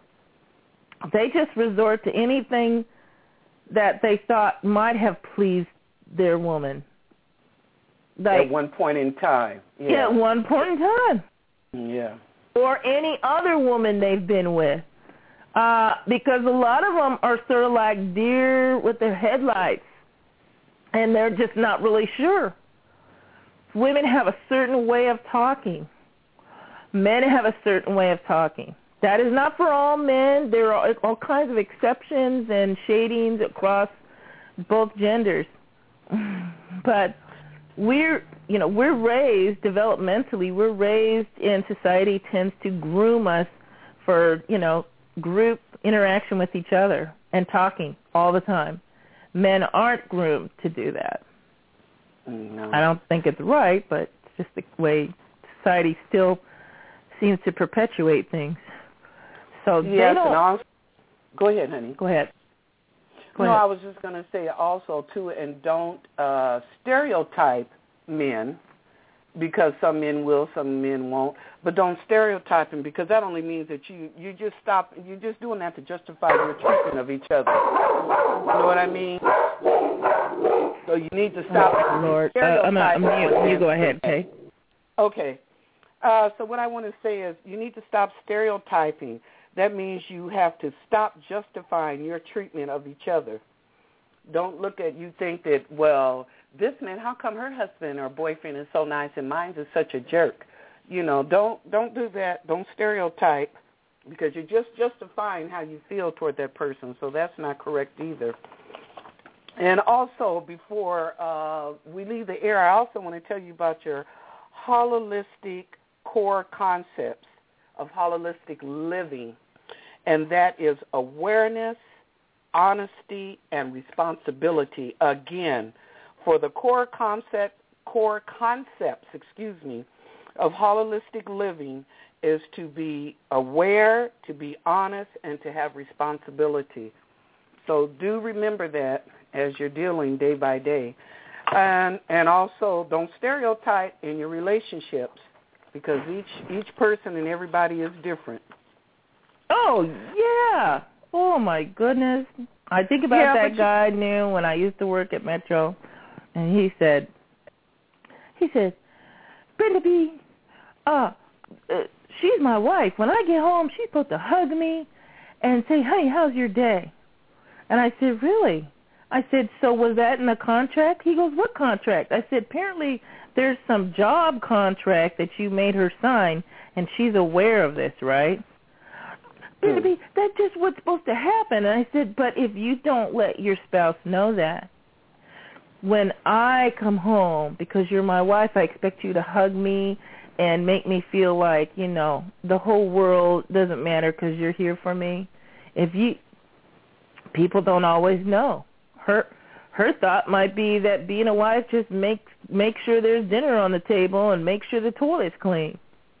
they just resort to anything that they thought might have pleased their woman. Like, at one point in time. Yeah. yeah, at one point in time. Yeah. Or any other woman they've been with. Uh, because a lot of them are sort of like deer with their headlights, and they're just not really sure. Women have a certain way of talking. Men have a certain way of talking. That is not for all men. There are all kinds of exceptions and shadings across both genders. But we're, you know, we're raised developmentally. We're raised in society tends to groom us for, you know, group interaction with each other and talking all the time. Men aren't groomed to do that. No. I don't think it's right, but it's just the way society still seems to perpetuate things. So yes, they don't. And also, go ahead, honey. Go ahead. Go no, ahead. I was just going to say also, too, and don't uh, stereotype men, because some men will, some men won't, but don't stereotype them, because that only means that you, you just stop, you're just doing that to justify your treatment of each other. You know what I mean? So you need to stop. Oh, Lord, uh, I'm, I'm mute. You go ahead, okay? Okay. Uh, so what I want to say is you need to stop stereotyping. That means you have to stop justifying your treatment of each other. Don't look at, you think that, well, this man, how come her husband or boyfriend is so nice and mine is such a jerk? You know, don't don't do that. Don't stereotype, because you're just justifying how you feel toward that person. So that's not correct either. And also, before uh, we leave the air, I also want to tell you about your holistic core concepts of holistic living, and that is awareness, honesty, and responsibility. Again, for the core concept, core concepts, excuse me, of holistic living is to be aware, to be honest, and to have responsibility. So do remember that as you're dealing day by day. And and also don't stereotype in your relationships, because each each person and everybody is different. Oh, yeah. Oh, my goodness. I think about yeah, that you, guy I knew when I used to work at Metro, and he said, he said, Brenda B., uh, uh, she's my wife. When I get home, she's supposed to hug me and say, honey, how's your day? And I said, really? I said, so was that in the contract? He goes, what contract? I said, apparently there's some job contract that you made her sign, and she's aware of this, right? Mm. That's just what's supposed to happen. And I said, but if you don't let your spouse know that, when I come home, because you're my wife, I expect you to hug me and make me feel like, you know, the whole world doesn't matter because you're here for me. If you, people don't always know. Her her thought might be that being a wife just makes make sure there's dinner on the table and make sure the toilet's clean.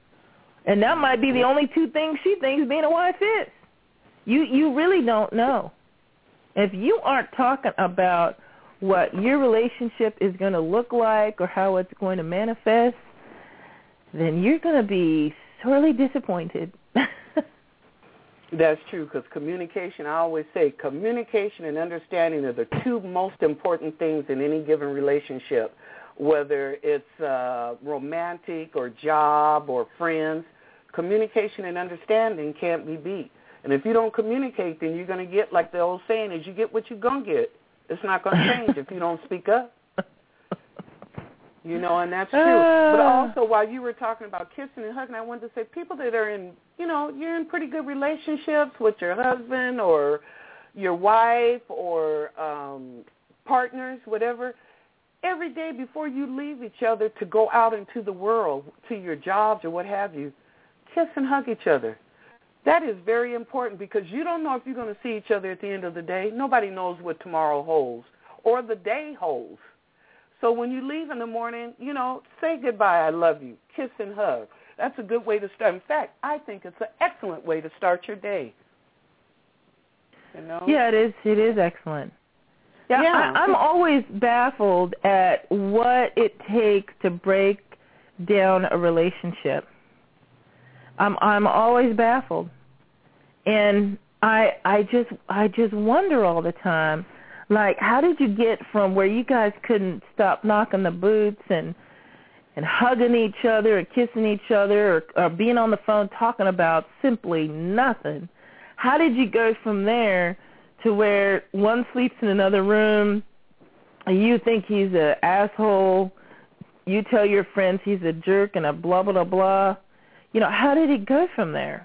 And that might be the only two things she thinks being a wife is. You you really don't know. If you aren't talking about what your relationship is going to look like or how it's going to manifest, then you're going to be sorely disappointed. That's true, because communication, I always say, communication and understanding are the two most important things in any given relationship, whether it's uh, romantic or job or friends. Communication and understanding can't be beat. And if you don't communicate, then you're going to get, like the old saying is, you get what you're going to get. It's not going to change if you don't speak up. You know, and that's true. Uh, but also, while you were talking about kissing and hugging, I wanted to say people that are in, you know, you're in pretty good relationships with your husband or your wife or um, partners, whatever, every day before you leave each other to go out into the world, to your jobs or what have you, kiss and hug each other. That is very important because you don't know if you're going to see each other at the end of the day. Nobody knows what tomorrow holds or the day holds. So when you leave in the morning, you know, say goodbye, I love you, kiss and hug. That's a good way to start. In fact, I think it's an excellent way to start your day. You know? Yeah, it is. It is excellent. Yeah, yeah. I, I'm always baffled at what it takes to break down a relationship. I'm I'm always baffled, and I I just I just wonder all the time. Like, how did you get from where you guys couldn't stop knocking the boots and and hugging each other or kissing each other or, or being on the phone talking about simply nothing? How did you go from there to where one sleeps in another room, you think he's an asshole, you tell your friends he's a jerk and a blah, blah, blah. You know, how did it go from there?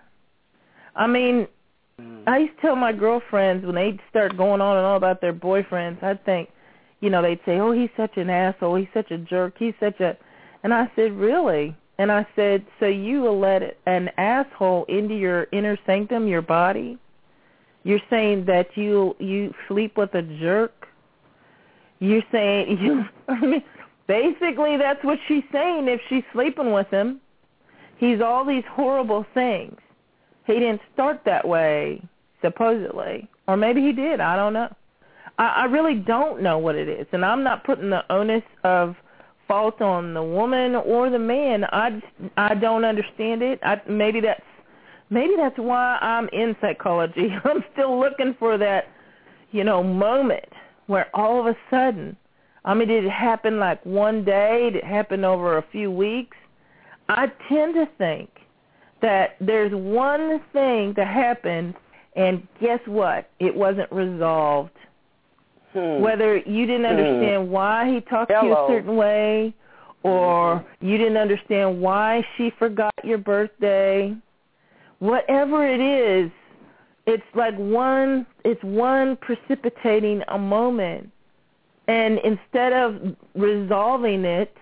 I mean, I used to tell my girlfriends when they'd start going on and on about their boyfriends, I'd think, you know, they'd say, oh, he's such an asshole, he's such a jerk, he's such a, and I said, really? And I said, so you will let an asshole into your inner sanctum, your body? You're saying that you you sleep with a jerk? You're saying, you, I mean, basically that's what she's saying if she's sleeping with him. He's all these horrible things. He didn't start that way, supposedly. Or maybe he did. I don't know. I, I really don't know what it is. And I'm not putting the onus of fault on the woman or the man. I, just, I don't understand it. I, maybe that's maybe that's why I'm in psychology. I'm still looking for that, you know, moment where all of a sudden, I mean, did it happen like one day? Did it happen over a few weeks? I tend to think that there's one thing that happened, and guess what? It wasn't resolved. Hmm. Whether you didn't understand hmm. why he talked Hello. to you a certain way, or mm-hmm. you didn't understand why she forgot your birthday, whatever it is, it's like one, it's one precipitating a moment. And instead of resolving it,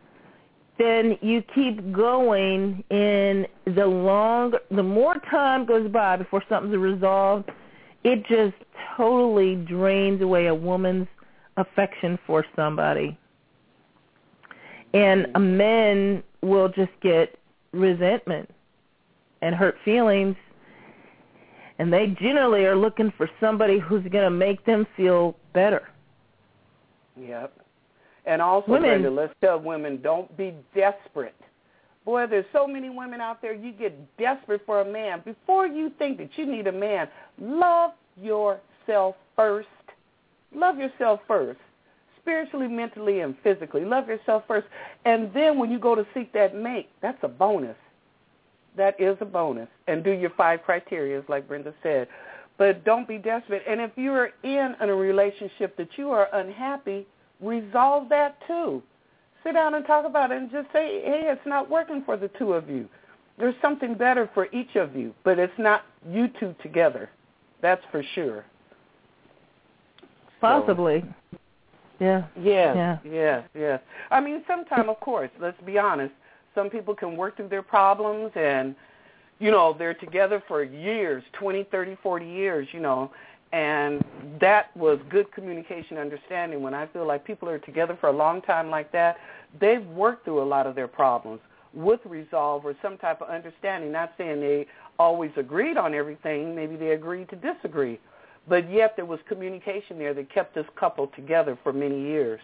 then you keep going, and the long, the more time goes by before something's resolved, it just totally drains away a woman's affection for somebody. And men will just get resentment and hurt feelings, and they generally are looking for somebody who's going to make them feel better. Yep. And also, women, Brenda, let's tell women, don't be desperate. Boy, there's so many women out there, you get desperate for a man. Before you think that you need a man, love yourself first. Love yourself first, spiritually, mentally, and physically. Love yourself first. And then when you go to seek that mate, that's a bonus. That is a bonus. And do your five criteria, like Brenda said. But don't be desperate. And if you're in a relationship that you are unhappy, resolve that too. Sit down and talk about it and just say, hey, it's not working for the two of you. There's something better for each of you, but it's not you two together. That's for sure. Possibly. So, yeah. Yes, yeah. yes, yes. I mean, sometimes, of course, let's be honest, some people can work through their problems and, you know, they're together for years, twenty, thirty, forty years, you know, and that was good communication understanding. When I feel like people are together for a long time like that, they've worked through a lot of their problems with resolve or some type of understanding. Not saying they always agreed on everything. Maybe they agreed to disagree. but yet there was communication there that kept this couple together for many years.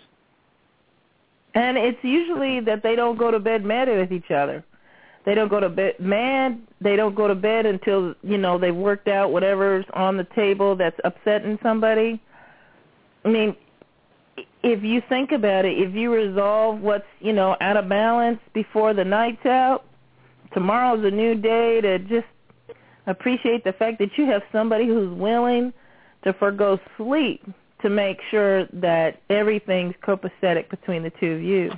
And it's usually that they don't go to bed mad with each other. They don't go to bed mad. They don't go to bed until, you know, they've worked out whatever's on the table that's upsetting somebody. I mean, if you think about it, if you resolve what's, you know, out of balance before the night's out, tomorrow's a new day to just appreciate the fact that you have somebody who's willing to forgo sleep to make sure that everything's copacetic between the two of you.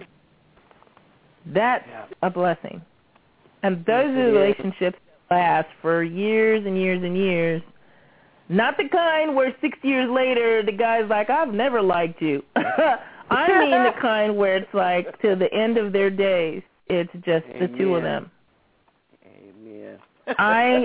That's yeah. a blessing. And those yes, are relationships that last for years and years and years. Not the kind where six years later the guy's like, I've never liked you. I mean the kind where it's like to the end of their days, it's just Amen. The two of them. Amen. I,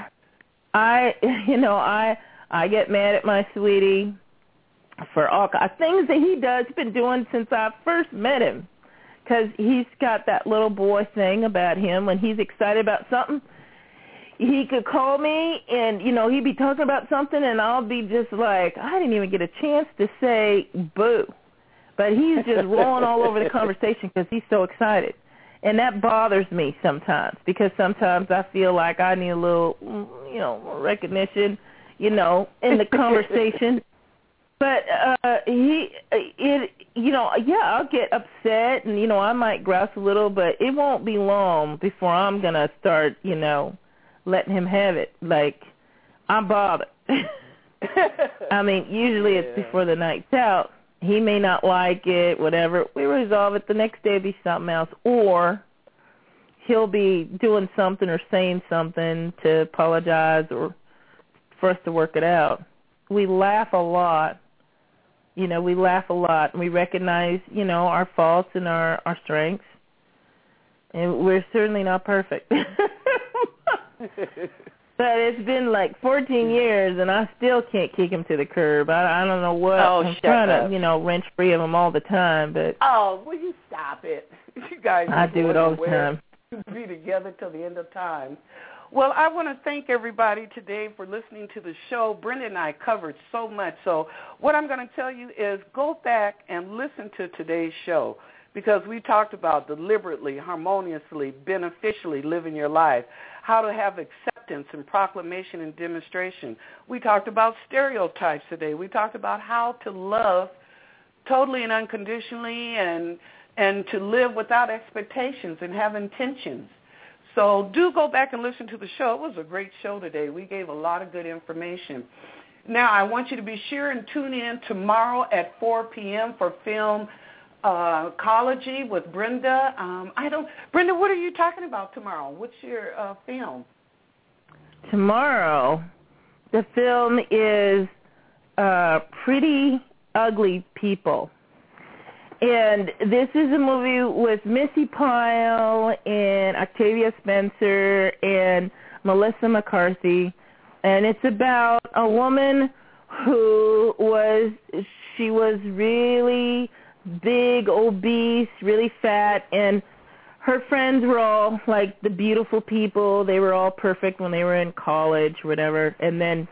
I, you know, I, I get mad at my sweetie for all things that he does. He's been doing since I first met him, because he's got that little boy thing about him. When he's excited about something, he could call me and, you know, he'd be talking about something and I'll be just like, I didn't even get a chance to say boo. But he's just rolling all over the conversation because he's so excited. And that bothers me sometimes, because sometimes I feel like I need a little, you know, recognition, you know, in the conversation. But uh, he, it, you know, yeah, I'll get upset and, you know, I might grouse a little, but it won't be long before I'm going to start, you know, letting him have it. Like, I'm bothered. I mean, usually yeah. it's before the night's out. He may not like it, whatever. We resolve it. The next day it'll be something else. Or he'll be doing something or saying something to apologize or for us to work it out. We laugh a lot. You know, we laugh a lot, and we recognize, you know, our faults and our, our strengths. And we're certainly not perfect. But it's been like fourteen years, and I still can't kick him to the curb. I, I don't know what. Oh, I'm shut trying up. to, you know, wrench free of him all the time. But oh, will you stop it? You guys I do it all the time. To be together till the end of time. Well, I want to thank everybody today for listening to the show. Brenda and I covered so much. So what I'm going to tell you is go back and listen to today's show, because we talked about deliberately, harmoniously, beneficially living your life, how to have acceptance and proclamation and demonstration. We talked about stereotypes today. We talked about how to love totally and unconditionally, and and to live without expectations and have intentions. So do go back and listen to the show. It was a great show today. We gave a lot of good information. Now, I want you to be sure and tune in tomorrow at four p.m. for film uh, Ecology with Brenda. Um, I don't, Brenda, what are you talking about tomorrow? What's your uh, film? Tomorrow, the film is uh, Pretty Ugly People. And this is a movie with Missy Pyle and Octavia Spencer and Melissa McCarthy. And it's about a woman who was, she was really big, obese, really fat, and her friends were all like the beautiful people. They were all perfect when they were in college, whatever. And then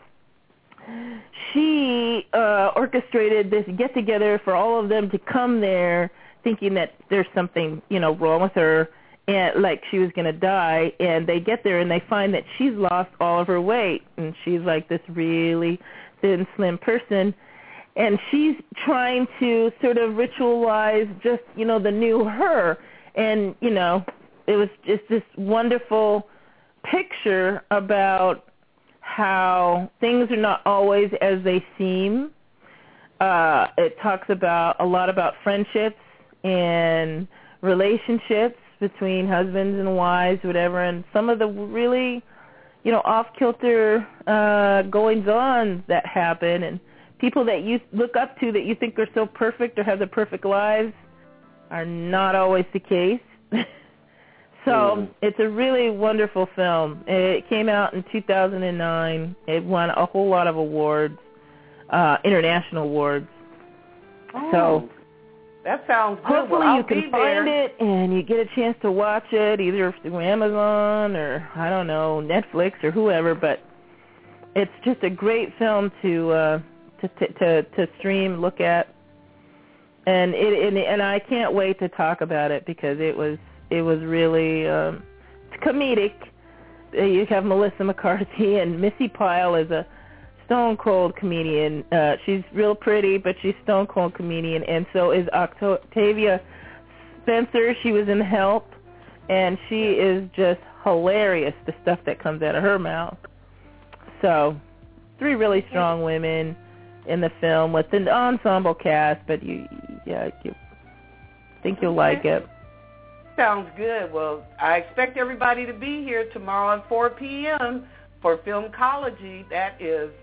she uh, orchestrated this get-together for all of them to come there, thinking that there's something, you know, wrong with her, and like she was going to die. And they get there and they find that she's lost all of her weight, and she's like this really thin, slim person. And she's trying to sort of ritualize just, you know, the new her. And, you know, it was just this wonderful picture about how things are not always as they seem. Uh, it talks about a lot about friendships and relationships between husbands and wives, whatever, and some of the really, you know, off-kilter uh, goings-on that happen, and people that you look up to that you think are so perfect or have the perfect lives are not always the case. So mm. it's a really wonderful film. It came out in two thousand nine. It won a whole lot of awards, uh, international awards. Oh, so that sounds good. Hopefully well, you can find it and you get a chance to watch it either through Amazon or, I don't know, Netflix or whoever. But it's just a great film to uh, to, to to stream, look at, and it and, and I can't wait to talk about it because it was it was really um, comedic. You have Melissa McCarthy and Missy Pyle is a stone cold comedian. Uh, she's real pretty, but she's stone cold comedian, and so is Octavia Spencer. She was in Help, and she is just hilarious. The stuff that comes out of her mouth. So, three really strong women in the film with an ensemble cast, but you, yeah, you think you'll like it. Sounds good. Well, I expect everybody to be here tomorrow at four p.m. for Filmcology. That is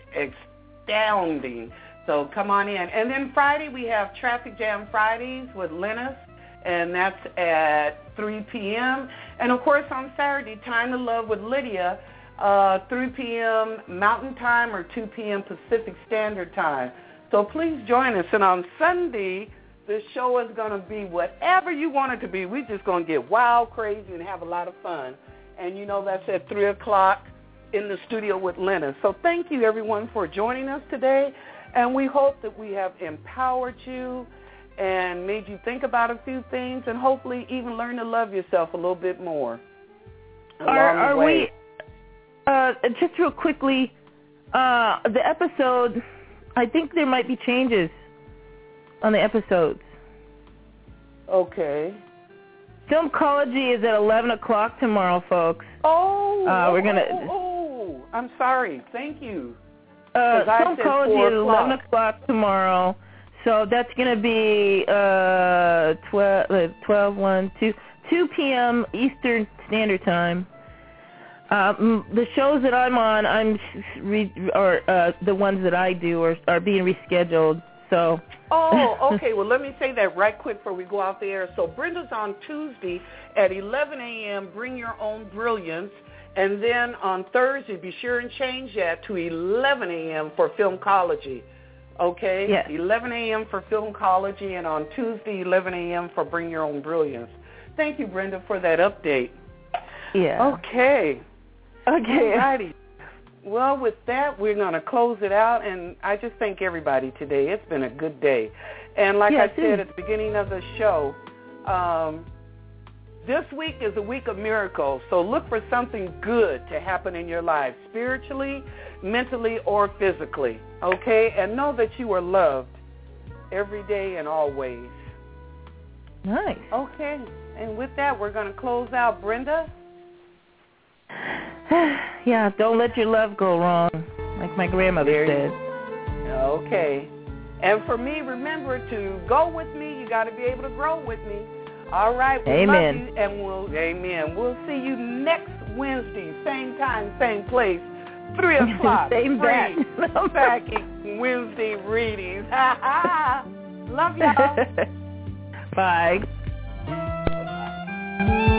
astounding. So come on in. And then Friday we have Traffic Jam Fridays with Lennis, and that's at three p.m. And, of course, on Saturday, Time to Love with Lydia, uh, three p.m. Mountain Time or two p.m. Pacific Standard Time. So please join us. And on Sunday, the show is going to be whatever you want it to be. We're just going to get wild, crazy, and have a lot of fun. And, you know, that's at three o'clock in the studio with Lennis. So thank you, everyone, for joining us today. And we hope that we have empowered you and made you think about a few things and hopefully even learn to love yourself a little bit more along are, are the way. we, uh, just real quickly, uh, the episode, I think there might be changes on the episodes. Okay. Filmcology is at eleven o'clock tomorrow, folks. Oh, uh, we're gonna. Oh, oh, I'm sorry. Thank you. Uh, Filmcology is eleven o'clock. o'clock tomorrow, so that's going to be uh, twelve, twelve, one, two, two p.m. Eastern Standard Time. Um, the shows that I'm on, I'm re, or uh, the ones that I do are are being rescheduled. So. Oh, okay. Well, let me say that right quick before we go out the air. So Brenda's on Tuesday at eleven a.m., Bring Your Own Brilliance. And then on Thursday, be sure and change that to eleven a.m. for Filmcology. Okay? Yes. eleven a.m. for Filmcology, and on Tuesday, eleven a.m. for Bring Your Own Brilliance. Thank you, Brenda, for that update. Yeah. Okay. Okay. All righty. Well, with that, we're going to close it out, and I just thank everybody today. It's been a good day. And like yeah, I said at the beginning of the show, um, this week is a week of miracles, so look for something good to happen in your life, spiritually, mentally, or physically, okay? And know that you are loved every day and always. Nice. Okay. And with that, we're going to close out. Brenda? Yeah, don't let your love go wrong, like my grandmother there said. Okay. And for me, remember to go with me. You got to be able to grow with me. All right. We amen. love you, and we'll, amen. We'll see you next Wednesday, same time, same place, three o'clock. Same back. back Wednesday readings. Love y'all. Bye. Bye.